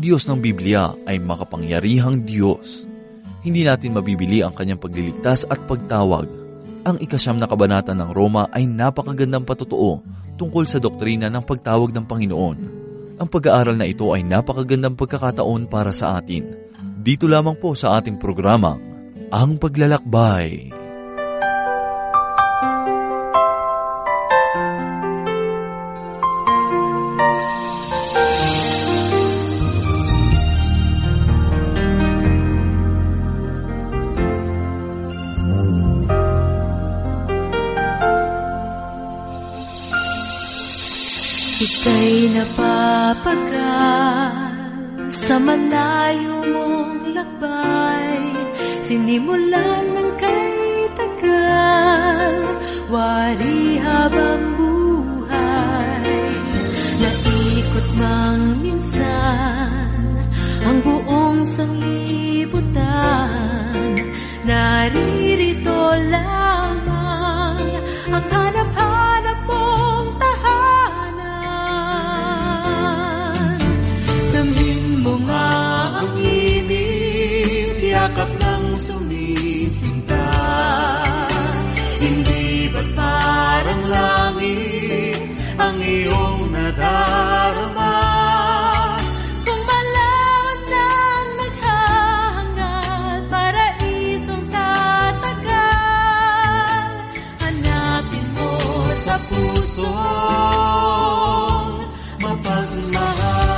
Diyos ng Biblia ay makapangyarihang Diyos. Hindi natin mabibili ang kanyang pagliligtas at pagtawag. Ang 9 na kabanata ng Roma ay napakagandang patotoo tungkol sa doktrina ng pagtawag ng Panginoon. Ang pag-aaral na ito ay napakagandang pagkakataon para sa atin. Dito lamang po sa ating programang, Ang Paglalakbay. Ika'y napapagal sa malayo mong lakbay, sinimulan ng kay tagal, wari habang buhay. Naikot mang minsan ang buong sanglibutan, naririto lamang ang hanap-hanap mong yakap ng sumisinta. Hindi ba't parang langit ang iyong nadarama? Kung malaman ng naghahangad, paraisong tatagal, hanapin mo sa pusong mapagmahal.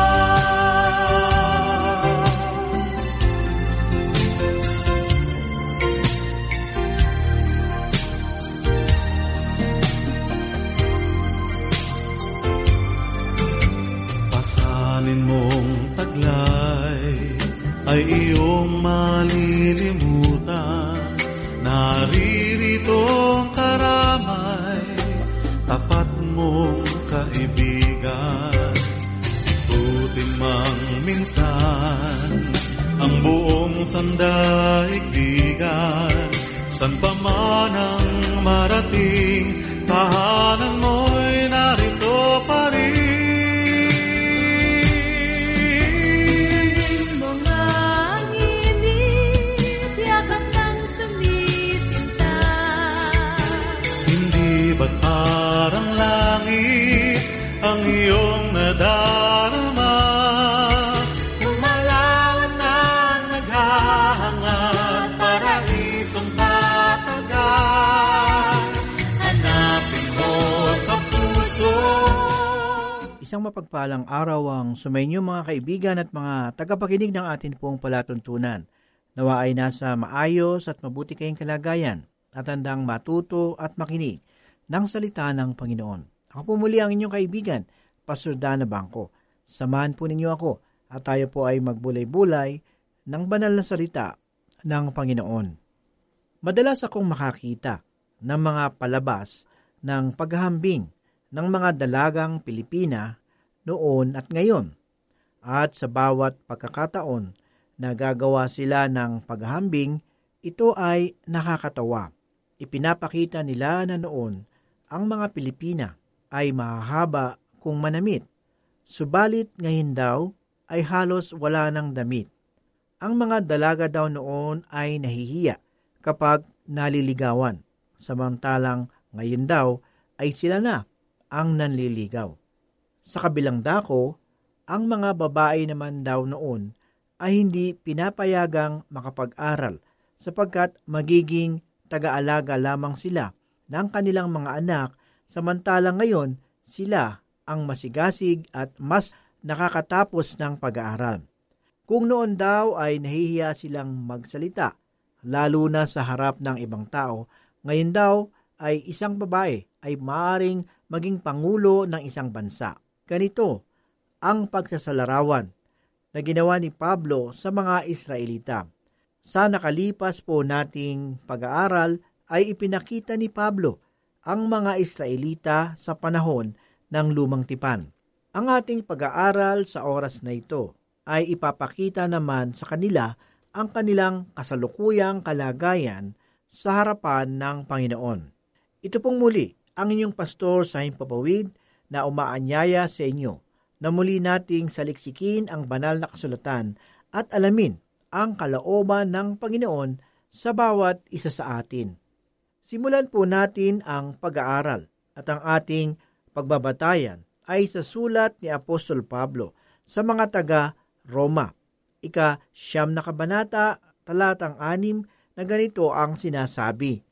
Mong taglay ay iyong malilimutan. Naririto ang karamay, tapat mong kaibigan. Itutin mang minsan ang buong sandaigdigan. San pa man ang marating, tahanan mo'y narito pa rin. Ba't parang langit ang iyong nadarama? Kung malawan ang naghahangad, paraisong tatagal, hanapin mo sa puso. Isang mapagpalang araw ang sumainyo mga kaibigan at mga tagapakinig ng atin pong palatuntunan. Nawa ay nasa maayos at mabuti kayong kalagayan at handang matuto at makinig ng salita ng Panginoon. Ako po muli ang inyong kaibigan, Pastor Dana Bangko. Samahan po ninyo ako at tayo po ay magbulay-bulay ng banal na salita ng Panginoon. Madalas akong makakita ng mga palabas ng paghahambing ng mga dalagang Pilipina noon at ngayon. At sa bawat pagkakataon na gagawa sila ng paghahambing, ito ay nakakatawa. Ipinapakita nila na noon ang mga Pilipina ay mahahaba kung manamit, subalit ngayon daw ay halos wala ng damit. Ang mga dalaga daw noon ay nahihiya kapag naliligawan, samantalang ngayon daw ay sila na ang nanliligaw. Sa kabilang dako, ang mga babae naman daw noon ay hindi pinapayagang makapag-aral sapagkat magiging taga-alaga lamang sila ng kanilang mga anak, samantalang ngayon sila ang masigasig at mas nakakatapos ng pag-aaral. Kung noon daw ay nahihiya silang magsalita, lalo na sa harap ng ibang tao, ngayon daw ay isang babae ay maaaring maging pangulo ng isang bansa. Ganito ang pagsasalarawan na ginawa ni Pablo sa mga Israelita. Sa nakalipas po nating pag-aaral, ay ipinakita ni Pablo ang mga Israelita sa panahon ng Lumang Tipan. Ang ating pag-aaral sa oras na ito ay ipapakita naman sa kanila ang kanilang kasalukuyang kalagayan sa harapan ng Panginoon. Ito pong muli ang inyong pastor sa Himpapawid na umaanyaya sa inyo na muli nating saliksikin ang banal na kasulatan at alamin ang kalooban ng Panginoon sa bawat isa sa atin. Simulan po natin ang pag-aaral at ang ating pagbabatayan ay sa sulat ni Apostol Pablo sa mga taga-Roma. 9 na kabanata, talatang 6 na ganito ang sinasabi.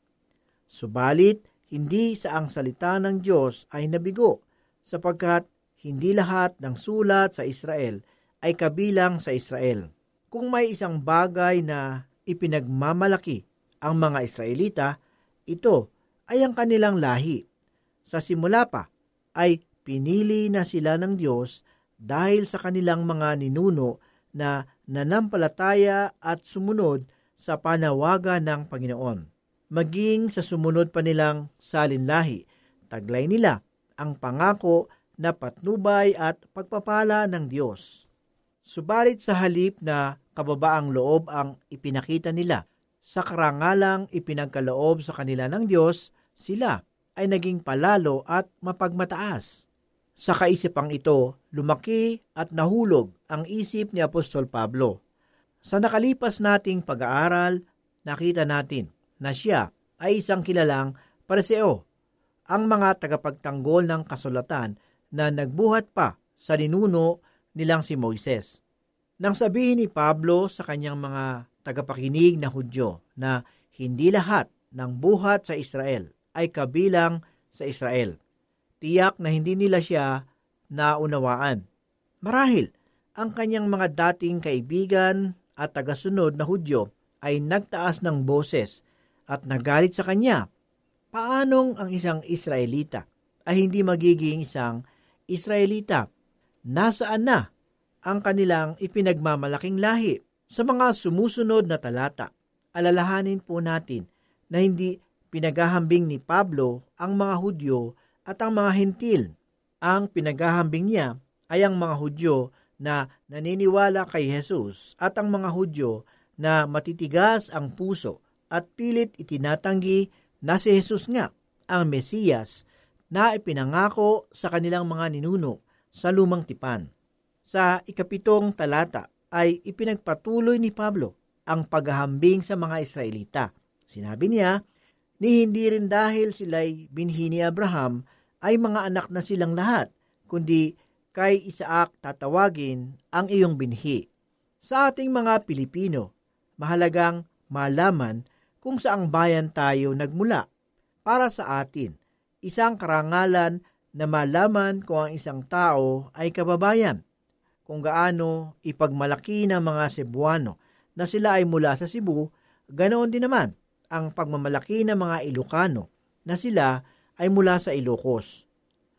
Subalit, hindi sa ang salita ng Diyos ay nabigo, sapagkat hindi lahat ng sulat sa Israel ay kabilang sa Israel. Kung may isang bagay na ipinagmamalaki ang mga Israelita, ito ay ang kanilang lahi. Sa simula pa ay pinili na sila ng Diyos dahil sa kanilang mga ninuno na nanampalataya at sumunod sa panawagan ng Panginoon. Maging sa sumunod pa nilang salinlahi, taglay nila ang pangako na patnubay at pagpapala ng Diyos. Subalit sa halip na kababaang loob ang ipinakita nila, sa karangalang ipinagkaloob sa kanila ng Diyos, sila ay naging palalo at mapagmataas. Sa kaisipang ito, lumaki at nahulog ang isip ni Apostol Pablo. Sa nakalipas nating pag-aaral, nakita natin na siya ay isang kilalang Pariseo, ang mga tagapagtanggol ng kasulatan na nagbuhat pa sa ninuno nilang si Moises. Nang sabihin ni Pablo sa kanyang mga tagapakinig na Hudyo na hindi lahat ng buhat sa Israel ay kabilang sa Israel, tiyak na hindi nila siya naunawaan. Marahil, ang kanyang mga dating kaibigan at tagasunod na Hudyo ay nagtaas ng boses at nagalit sa kanya. Paanong ang isang Israelita ay hindi magiging isang Israelita? Nasaan na ang kanilang ipinagmamalaking lahi? Sa mga sumusunod na talata, alalahanin po natin na hindi pinaghahambing ni Pablo ang mga Hudyo at ang mga Hentil. Ang pinaghahambing niya ay ang mga Hudyo na naniniwala kay Jesus at ang mga Hudyo na matitigas ang puso at pilit itinatanggi na si Jesus nga ang Mesiyas na ipinangako sa kanilang mga ninuno sa lumang tipan. Sa 7 talata ay ipinagpatuloy ni Pablo ang paghahambing sa mga Israelita. Sinabi niya, ni hindi rin dahil sila'y binhi ni Abraham ay mga anak na silang lahat, kundi kay Isaac tatawagin ang iyong binhi. Sa ating mga Pilipino, mahalagang malaman kung saang bayan tayo nagmula. Para sa atin, isang karangalan na malaman kung ang isang tao ay kababayan. Kung gaano ipagmalaki ng mga Cebuano na sila ay mula sa Cebu, ganoon din naman ang pagmamalaki ng mga Ilocano na sila ay mula sa Ilocos.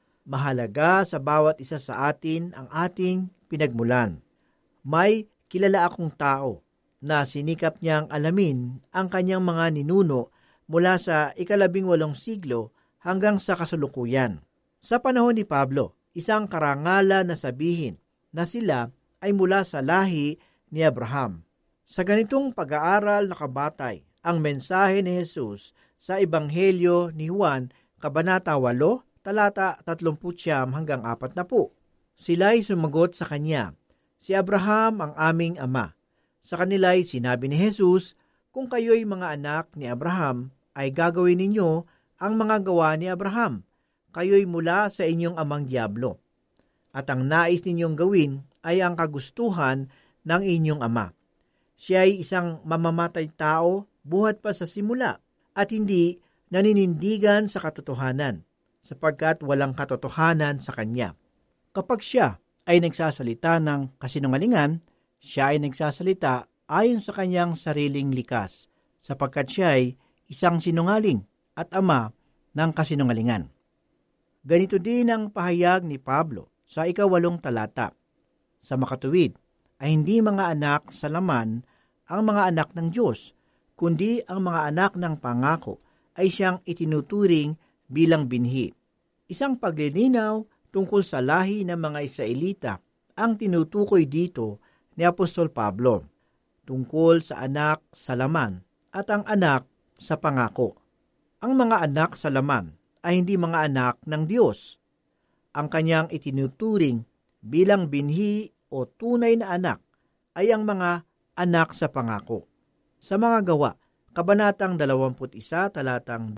Mahalaga sa bawat isa sa atin ang ating pinagmulan. May kilala akong tao na sinikap niyang alamin ang kanyang mga ninuno mula sa 18 siglo hanggang sa kasalukuyan. Sa panahon ni Pablo, isang karangalan na sabihin na sila ay mula sa lahi ni Abraham. Sa ganitong pag-aaral nakabatay ang mensahe ni Jesus sa Ebanghelyo ni Juan, Kabanata 8, talata 39 hanggang 40. Sila'y sumagot sa kanya, si Abraham ang aming ama. Sa kanila'y sinabi ni Jesus, kung kayo'y mga anak ni Abraham, ay gagawin ninyo ang mga gawa ni Abraham. Kayo'y mula sa inyong amang Diablo. At ang nais ninyong gawin ay ang kagustuhan ng inyong ama. Siya ay isang mamamatay tao, buhat pa sa simula, at hindi naninindigan sa katotohanan, sapagkat walang katotohanan sa kanya. Kapag siya ay nagsasalita ng kasinungalingan, siya ay nagsasalita ayon sa kanyang sariling likas, sapagkat siya ay isang sinungaling at ama ng kasinungalingan. Ganito din ang pahayag ni Pablo sa 8 talata. Sa makatuwid ay hindi mga anak sa laman ang mga anak ng Diyos, kundi ang mga anak ng pangako ay siyang itinuturing bilang binhi. Isang paglilinaw tungkol sa lahi ng mga Israelita ang tinutukoy dito ni Apostol Pablo, tungkol sa anak sa laman at ang anak sa pangako. Ang mga anak sa laman ay hindi mga anak ng Diyos. Ang kanyang itinuturing bilang binhi o tunay na anak ay ang mga anak sa pangako. Sa mga gawa, Kabanatang 21, talatang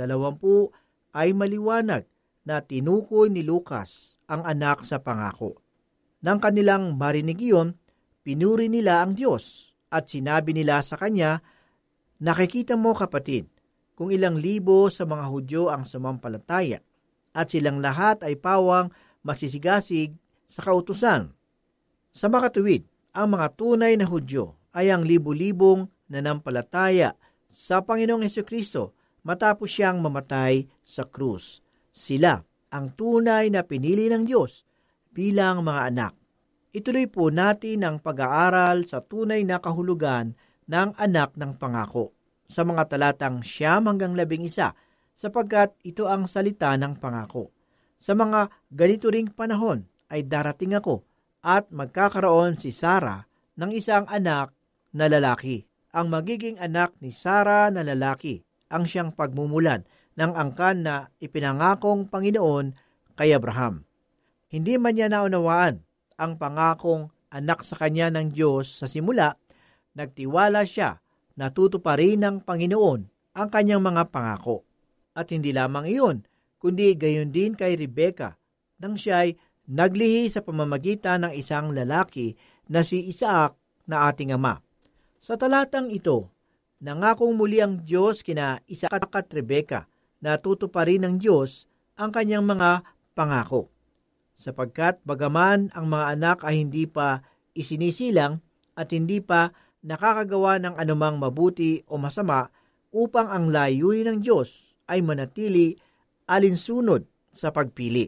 20 ay maliwanag na tinukoy ni Lucas ang anak sa pangako. Nang kanilang marinig iyon, pinuri nila ang Diyos at sinabi nila sa kanya, "Nakikita mo kapatid, kung ilang libo sa mga Hudyo ang sumampalataya at silang lahat ay pawang masisigasig sa kautusan. Sa makatuwid, ang mga tunay na Hudyo ay ang libu-libong nanampalataya sa Panginoong Hesukristo matapos siyang mamatay sa krus. Sila ang tunay na pinili ng Diyos bilang mga anak." Ituloy po natin ang pag-aaral sa tunay na kahulugan ng anak ng pangako sa mga talatang 9-11 sapagkat ito ang salita ng pangako. Sa mga ganito ring panahon ay darating ako at magkakaroon si Sarah ng isang anak na lalaki. Ang magiging anak ni Sarah na lalaki ang siyang pagmumulan ng angkan na ipinangakong Panginoon kay Abraham. Hindi man niya naunawaan ang pangakong anak sa kanya ng Diyos sa simula, nagtiwala siya na tutuparin ng Panginoon ang kanyang mga pangako. At hindi lamang iyon, kundi gayon din kay Rebecca nang siya'y naglihi sa pamamagitan ng isang lalaki na si Isaac na ating ama. Sa talatang ito, nangakong muli ang Diyos kina Isaac at Rebecca na tutuparin ng Diyos ang kanyang mga pangako. Sapagkat bagaman ang mga anak ay hindi pa isinisilang at hindi pa nakakagawa ng anumang mabuti o masama upang ang layunin ng Diyos ay manatili alinsunod sa pagpili.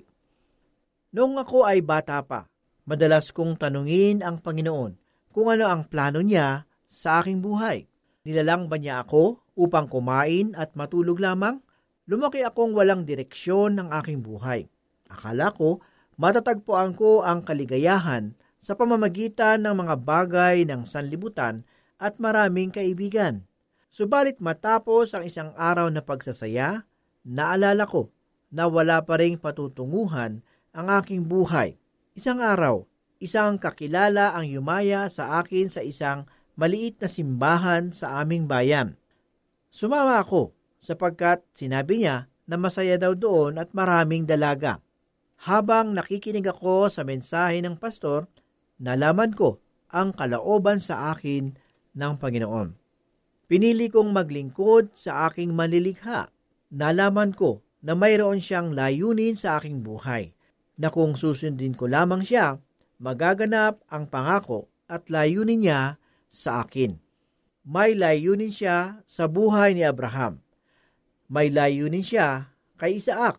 Noong ako ay bata pa, madalas kong tanungin ang Panginoon kung ano ang plano niya sa aking buhay. Nilalang ba niya ako upang kumain at matulog lamang? Lumaki akong walang direksyon ng aking buhay. Akala ko, matatagpuan ko ang kaligayahan sa pamamagitan ng mga bagay ng sanlibutan at maraming kaibigan. Subalit matapos ang isang araw na pagsasaya, naalala ko na wala pa ring patutunguhan ang aking buhay. Isang araw, isang kakilala ang yumaya sa akin sa isang maliit na simbahan sa aming bayan. Sumama ako sapagkat sinabi niya na masaya daw doon at maraming dalaga. Habang nakikinig ako sa mensahe ng pastor, nalaman ko ang kalooban sa akin ng Panginoon. Pinili kong maglingkod sa aking manlilikha. Nalaman ko na mayroon siyang layunin sa aking buhay, na kung susundin ko lamang siya, magaganap ang pangako at layunin niya sa akin. May layunin siya sa buhay ni Abraham. May layunin siya kay Isaac.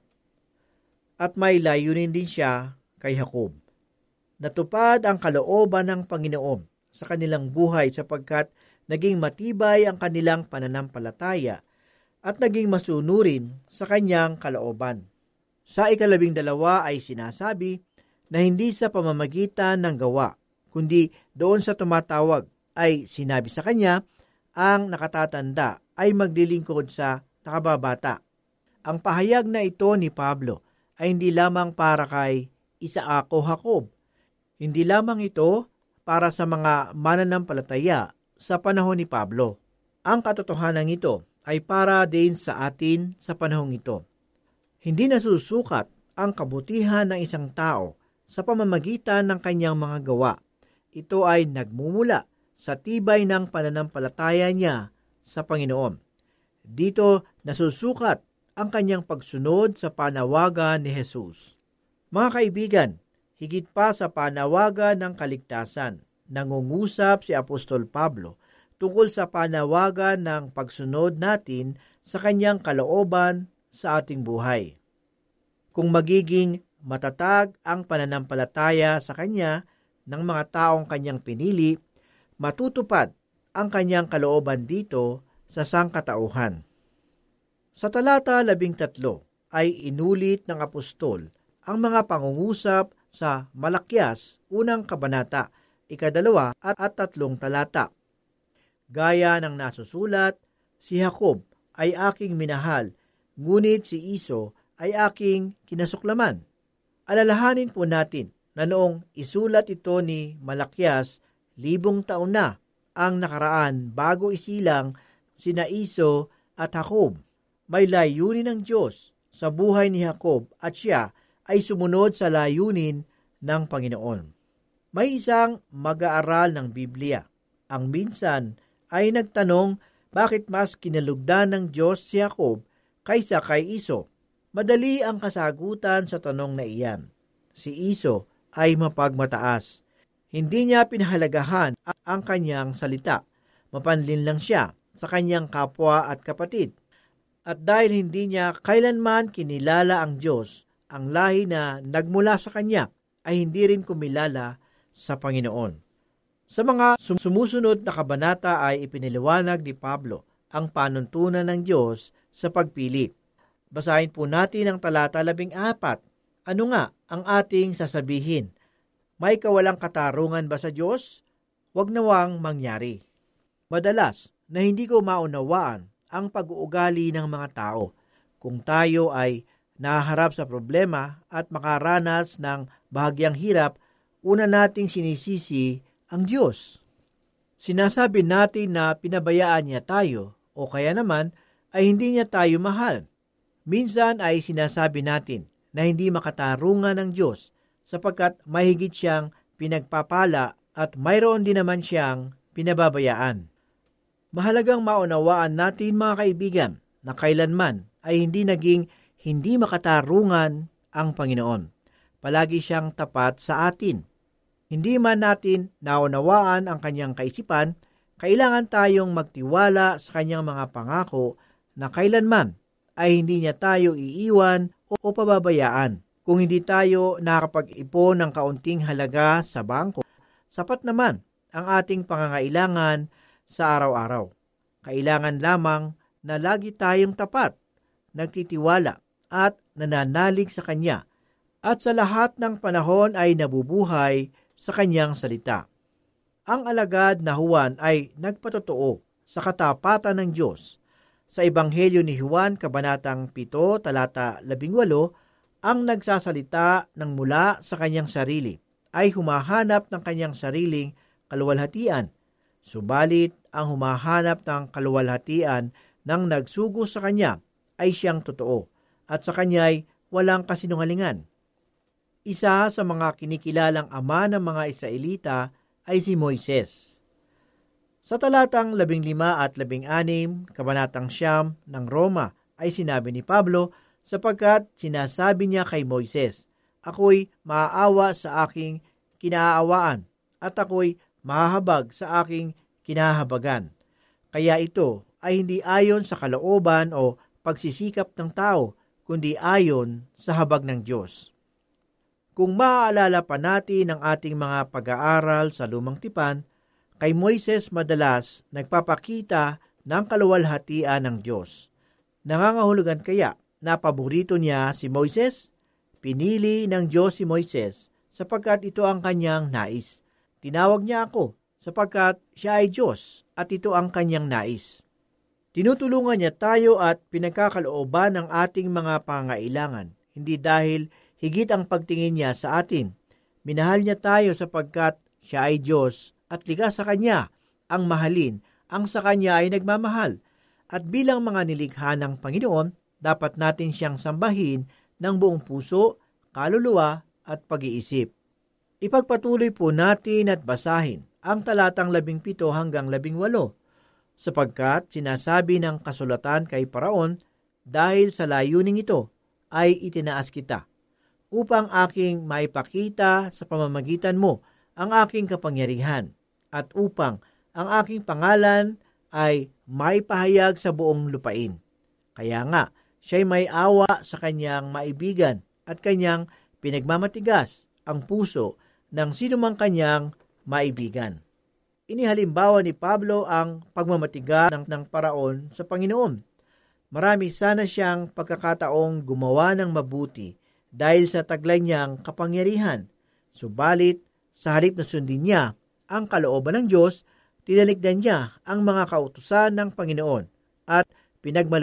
At may layunin din siya kay Jacob. Natupad ang kalooban ng Panginoon sa kanilang buhay sapagkat naging matibay ang kanilang pananampalataya at naging masunurin sa kanyang kalooban. Sa 12 ay sinasabi na hindi sa pamamagitan ng gawa, kundi doon sa tumatawag ay sinabi sa kanya, ang nakatatanda ay maglilingkod sa nakababata. Ang pahayag na ito ni Pablo ay hindi lamang para kay Isaac o Jacob. Hindi lamang ito para sa mga mananampalataya sa panahon ni Pablo. Ang katotohanan ito ay para din sa atin sa panahong ito. Hindi nasusukat ang kabutihan ng isang tao sa pamamagitan ng kanyang mga gawa. Ito ay nagmumula sa tibay ng pananampalataya niya sa Panginoon. Dito nasusukat ang kanyang pagsunod sa panawagan ni Jesus. Mga kaibigan, higit pa sa panawagan ng kaligtasan, nangungusap si Apostol Pablo tungkol sa panawagan ng pagsunod natin sa kanyang kalooban sa ating buhay. Kung magiging matatag ang pananampalataya sa kanya ng mga taong kanyang pinili, matutupad ang kanyang kalooban dito sa sangkatauhan. Sa talata 13 ay inulit ng apostol ang mga pangungusap sa Malakyas, unang kabanata, 2 at 3 talata. Gaya ng nasusulat, si Jacob ay aking minahal, ngunit si Iso ay aking kinasuklaman. Alalahanin po natin na noong isulat ito ni Malakias, 1,000 taon na ang nakaraan bago isilang sina Iso at Jacob. May layunin ng Diyos sa buhay ni Jacob at siya ay sumunod sa layunin ng Panginoon. May isang mag-aaral ng Biblia ang minsan ay nagtanong bakit mas kinalugdan ng Diyos si Jacob kaysa kay Iso. Madali ang kasagutan sa tanong na iyan. Si Iso ay mapagmataas. Hindi niya pinahalagahan ang kanyang salita. Mapanlin lang siya sa kanyang kapwa at kapatid. At dahil hindi niya kailanman kinilala ang Diyos, ang lahi na nagmula sa kanya ay hindi rin kumilala sa Panginoon. Sa mga sumusunod na kabanata ay ipiniliwanag ni Pablo ang panuntunan ng Diyos sa pagpili. Basahin po natin ang talata 14. Ano nga ang ating sasabihin? May kawalang katarungan ba sa Diyos? Huwag nawang mangyari. Madalas na hindi ko maunawaan ang pag-uugali ng mga tao. Kung tayo ay naharap sa problema at makaranas ng bahagyang hirap, una nating sinisisi ang Diyos. Sinasabi natin na pinabayaan niya tayo o kaya naman ay hindi niya tayo mahal. Minsan ay sinasabi natin na hindi makatarungan ng Diyos sapagkat mahigit siyang pinagpapala at mayroon din naman siyang pinababayaan. Mahalagang maunawaan natin mga kaibigan na kailanman ay hindi naging hindi makatarungan ang Panginoon. Palagi siyang tapat sa atin. Hindi man natin naunawaan ang kanyang kaisipan, kailangan tayong magtiwala sa kanyang mga pangako na kailanman ay hindi niya tayo iiwan o pababayaan. Kung hindi tayo nakapag-ipon ng kaunting halaga sa bangko, sapat naman ang ating pangangailangan sa araw-araw. Kailangan lamang na lagi tayong tapat, nagtitiwala at nananalig sa Kanya at sa lahat ng panahon ay nabubuhay sa Kanyang salita. Ang alagad na Juan ay nagpatotoo sa katapatan ng Diyos. Sa Ebanghelyo ni Juan, Kabanatang 7, talata 18, ang nagsasalita ng mula sa kanyang sarili ay humahanap ng kanyang sariling kaluwalhatian. Subalit, ang humahanap ng kaluwalhatian ng nagsugo sa kanya ay siyang totoo at sa kanya'y walang kasinungalingan. Isa sa mga kinikilalang ama ng mga Israelita ay si Moises. Sa talatang 15 at 16, Kabanatang 9 ng Roma ay sinabi ni Pablo sapagkat sinasabi niya kay Moises, ako'y maaawa sa aking kinaawaan at ako'y mahahabag sa aking kinahabagan. Kaya ito ay hindi ayon sa kalooban o pagsisikap ng tao, kundi ayon sa habag ng Diyos. Kung maaalala pa natin ang ating mga pag-aaral sa Lumang Tipan, kay Moises madalas nagpapakita ng kaluwalhatian ng Diyos. Nangangahulugan kaya na paborito niya si Moises? Pinili ng Diyos si Moises sapagkat ito ang kanyang nais. Tinawag niya ako sapagkat siya ay Diyos at ito ang kanyang nais. Tinutulungan niya tayo at pinagkakalooban ang ating mga pangailangan, hindi dahil higit ang pagtingin niya sa atin. Minahal niya tayo sapagkat siya ay Diyos at likas sa Kanya ang mahalin ang sa Kanya ay nagmamahal. At bilang mga nilikha ng Panginoon, dapat natin siyang sambahin ng buong puso, kaluluwa at pag-iisip. Ipagpatuloy po natin at basahin ang talatang 17 hanggang 18, sapagkat sinasabi ng kasulatan kay Paraon, dahil sa layuning ito ay itinaas kita, upang aking maipakita sa pamamagitan mo ang aking kapangyarihan, at upang ang aking pangalan ay maipahayag sa buong lupain. Kaya nga, siya'y may awa sa kanyang maibigan at kanyang pinagmamatigas ang puso ng sinumang kanyang maibigan. Inihalimbawa ni Pablo ang pagmamatigas ng Paraon sa Panginoon. Marami sana siyang pagkakataong gumawa ng mabuti dahil sa taglay niyang kapangyarihan. Subalit, sa halip na sundin niya ang kalooban ng Diyos, tinalikdan niya ang mga kautusan ng Panginoon at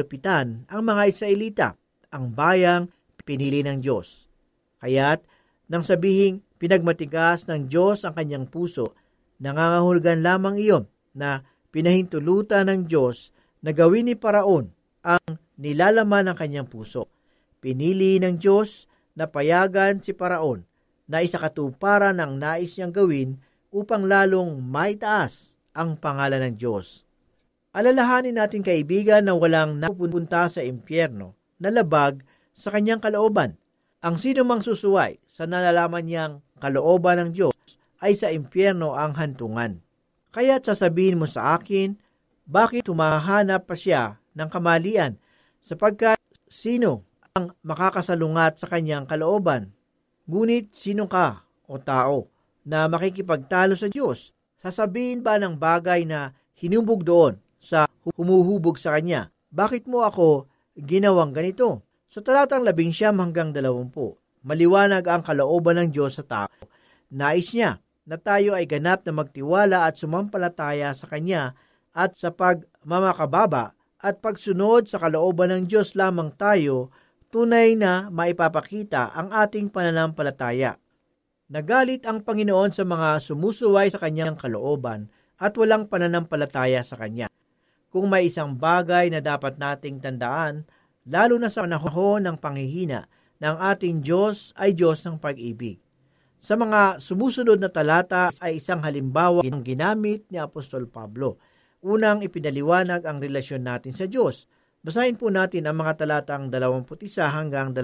pinagmalupitan ang mga Israelita, ang bayang pinili ng Diyos. Kaya't Nang sabihing pinagmatigas ng Diyos ang kanyang puso, nangangahulugan lamang iyon na pinahintulutan ng Diyos na gawin ni Paraon ang nilalaman ng kanyang puso. Pinili ng Diyos na payagan si Paraon na isakatuparan ang nais niyang gawin upang lalong maitaas ang pangalan ng Diyos. Alalahanin natin, kaibigan, na walang napupunta sa impyerno na labag sa kanyang kalooban. Ang sino mang susuway sa nalalaman niyang kalooban ng Diyos ay sa impyerno ang hantungan. Kaya't sasabihin mo sa akin, bakit humahanap pa siya ng kamalian? Sapagkat sino ang makakasalungat sa kanyang kalooban? Ngunit sino ka o tao na makikipagtalo sa Diyos? Sasabihin ba ng bagay na hinubog doon sa humuhubog sa kanya, bakit mo ako ginawang ganito? Sa talatang 19 hanggang 20, maliwanag ang kalooban ng Diyos sa tao. Nais niya na tayo ay ganap na magtiwala at sumampalataya sa Kanya, at sa pagmamakababa at pagsunod sa kalooban ng Diyos lamang tayo tunay na maipapakita ang ating pananampalataya. Nagalit ang Panginoon sa mga sumusuway sa Kanyang kalooban at walang pananampalataya sa Kanya. Kung may isang bagay na dapat nating tandaan, lalo na sa panahon ng panghihina, ng ating Diyos ay Diyos ng pag-ibig. Sa mga sumusunod na talata ay isang halimbawa ng ginamit ni Apostol Pablo. Unang ipinaliwanag ang relasyon natin sa Diyos. Basahin po natin ang mga talatang 21 hanggang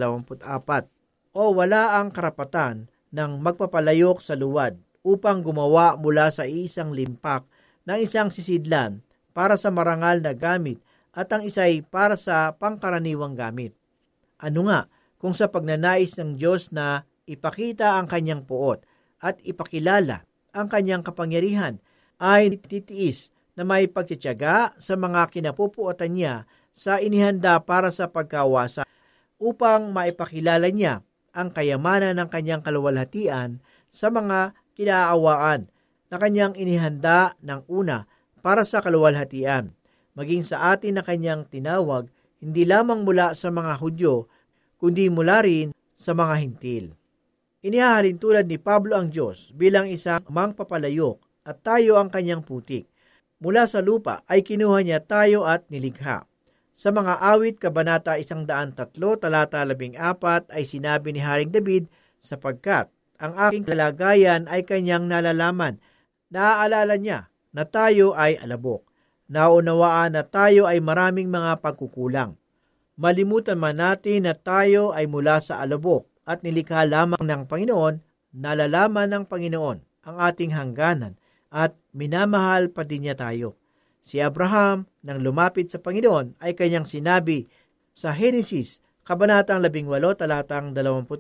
24. O wala ang karapatan ng magpapalayok sa luwad upang gumawa mula sa isang limpak ng isang sisidlan para sa marangal na gamit at ang isa'y para sa pangkaraniwang gamit. Ano nga kung sa pagnanais ng Diyos na ipakita ang kanyang puot at ipakilala ang kanyang kapangyarihan ay titiis na may pagtitiyaga sa mga kinapupuotan niya sa inihanda para sa pagkawasa upang maipakilala niya ang kayamanan ng kanyang kaluwalhatian sa mga kinaawaan na kanyang inihanda ng una para sa kaluwalhatian, maging sa atin na kanyang tinawag hindi lamang mula sa mga Hudyo, kundi mula rin sa mga Hintil. Inihahalin tulad ni Pablo ang Diyos bilang isang mangpapalayok at tayo ang kanyang putik. Mula sa lupa ay kinuha niya tayo at nilikha. Sa mga awit, Kabanata 103, talata 14 ay sinabi ni Haring David, sapagkat ang aking kalagayan ay kanyang nalalaman. Naaalala niya na tayo ay alabok. Naunawaan na tayo ay maraming mga pagkukulang. Malimutan man natin na tayo ay mula sa alabok at nilikha lamang ng Panginoon, nalalaman ng Panginoon ang ating hangganan at minamahal pa din niya tayo. Si Abraham, nang lumapit sa Panginoon, ay kanyang sinabi sa Henesis, Kabanatang 18, talatang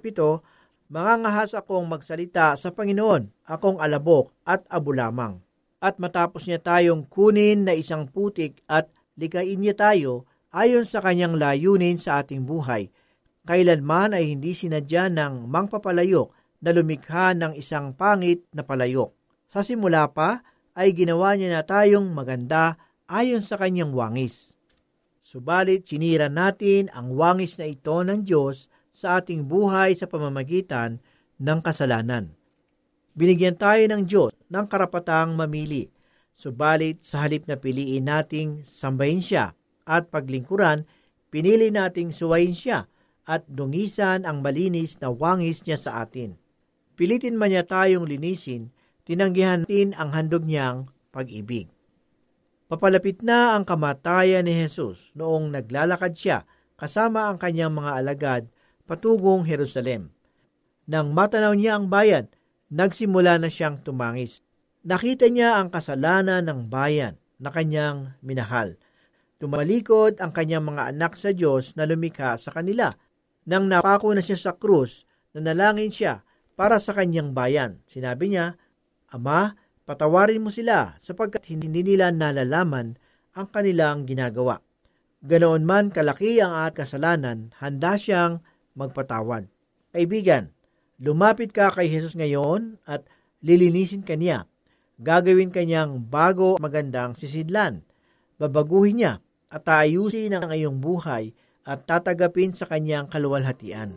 27, mangangahas akong magsalita sa Panginoon, akong alabok at abo lamang. At matapos niya tayong kunin na isang putik at likain niya tayo ayon sa kanyang layunin sa ating buhay, kailanman ay hindi sinadya ng mangpapalayok na lumikha ng isang pangit na palayok. Sa simula pa ay ginawa niya na tayong maganda ayon sa kanyang wangis. Subalit sinira natin ang wangis na ito ng Diyos sa ating buhay sa pamamagitan ng kasalanan. Binigyan tayo ng Diyos ng karapatang mamili. Subalit sa halip na piliin nating sambahin siya at paglingkuran, pinili nating suwayin siya at dungisan ang malinis na wangis niya sa atin. Pilitin man niya tayong linisin, tinanggihan natin ang handog niyang pag-ibig. Papalapit na ang kamatayan ni Jesus noong naglalakad siya kasama ang kanyang mga alagad patungong Jerusalem. Nang matanaw niya ang bayan, nagsimula na siyang tumangis. Nakita niya ang kasalanan ng bayan na kanyang minahal. Tumalikod ang kanyang mga anak sa Diyos na lumikha sa kanila. Nang napako na siya sa krus, nanalangin siya para sa kanyang bayan. Sinabi niya, Ama, patawarin mo sila sapagkat hindi nila nalalaman ang kanilang ginagawa. Ganoon man kalaki ang kasalanan, handa siyang magpatawad. Kaibigan, lumapit ka kay Jesus ngayon at lilinisin ka niya. Gagawin kanyang bago magandang sisidlan. Babaguhin niya at ayusin ang iyong buhay at tatagapin sa kanyang kaluwalhatian.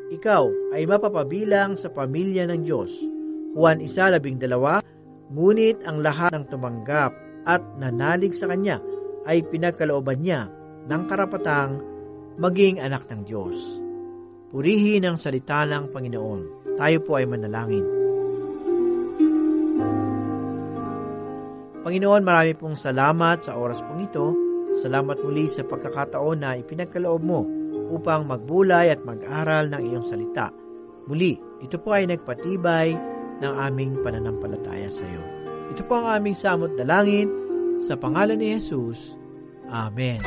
ikaw ay mapapabilang sa pamilya ng Diyos. Juan 1:12, ngunit ang lahat ng tumanggap at nanalig sa Kanya ay pinagkalooban niya ng karapatang maging anak ng Diyos. Purihin ang salita ng Panginoon. Tayo po ay manalangin. Panginoon, marami pong salamat sa oras pong ito. Salamat muli sa pagkakataon na ipinagkaloob mo upang magbulay at mag-aral ng iyong salita. Muli, ito po ay nagpatibay ng aming pananampalataya sa iyo. Ito po ang aming samot dalangin sa pangalan ni Jesus. Amen.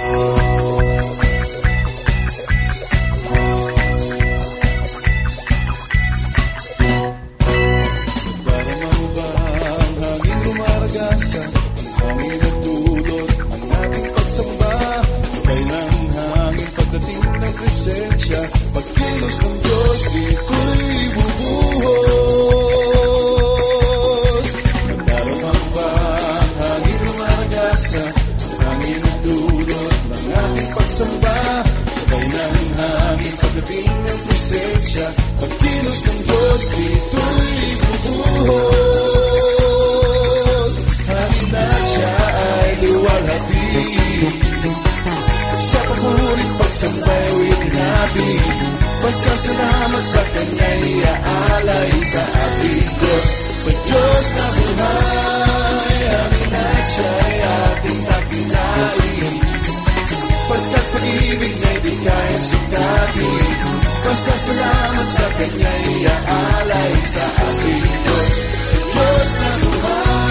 Pagkilos ng Diyos, dito'y bubuhos. Nagdarapang ba ang hangin lumaragasa, ang hangin na dulot ng ating pagsamba. Sabay ng hangin pagdating ng presensya, pagkilos ng Diyos, dito'y bubuhos. Hangin na siya ay luwalhati, sa pamulit pagsambay awitin natin. Pasasalamat sa Kanya'y iaalay sa ating Diyos. Sa Diyos na buhay, amin at siya'y ating takilain. Pagkat pag-ibig na'y di kayang sukatin. Pasasalamat sa Kanya'y iaalay sa ating Diyos. Sa Diyos na buhay.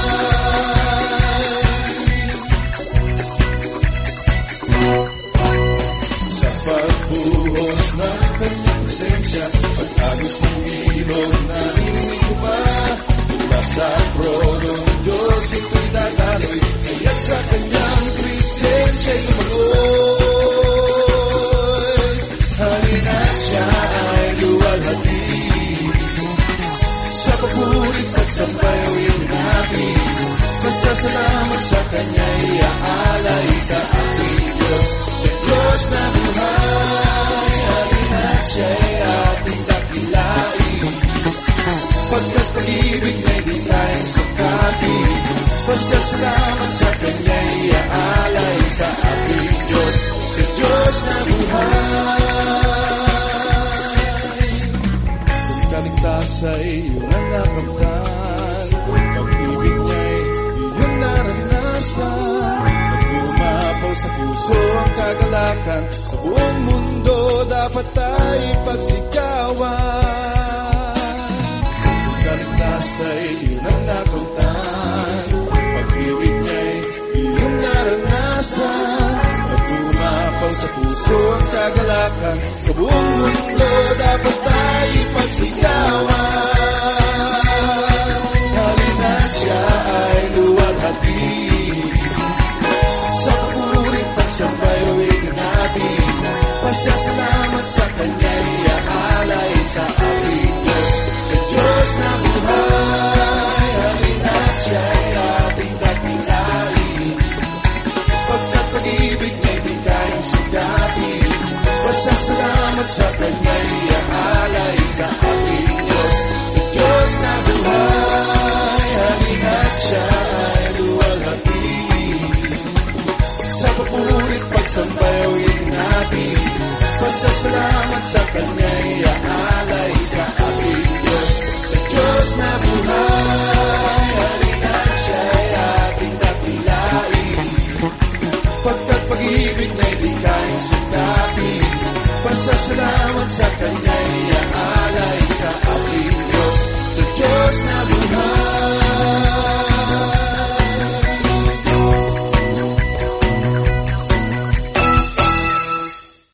Pagbuhos ng Kanyang presensya, pag-agos ng ilog, narinig ko ba? Mula sa trono ng Diyos, ito'y dadaloy, kaya't sa Kanyang presensya'y lumagoy. Halina't siya ay luwalhati, sa papurit pagsambay awitin natin. Pasasalamat sa Kanya'y iaalay sa ating Diyos. Sa Diyos na buhay, halina't siya'y ating dakilain. Pagkat pag-ibig na'y di tayong sukatin. Pasasalamat sa Kanya'y iaalay sa ating Diyos. Sa Diyos na buhay. Kung kaligtas ay iyong nakamtan, pag-ibig niya'y iyong naranasan. Sa puso ang kagalakan, sa buong mundo dapat tayo pagsigawan. Kung kaligtas ay iyong ang nakamtan, pag-ibig niya'y iyong naranasan. At tumapaw sa puso ang kagalakan, sa buong mundo dapat tayo pagsigawan. Halina't siya ay luwalhati, sabay awitin natin. Pasasalamat sa Kanya'y iaalay sa ating Diyos. Sa Diyos na buhay, halina't siya'y ating dakilain. Pagkat pag-ibig na'y di tayong sukatin. Pasasalamat sa Kanya'y iaalay sa ating Diyos. Sa Diyos na buhay, halina't siya'y luwalhati, sa papurit pagsambay awitin natin. Pasasalamat sa Kanya'y iaalay sa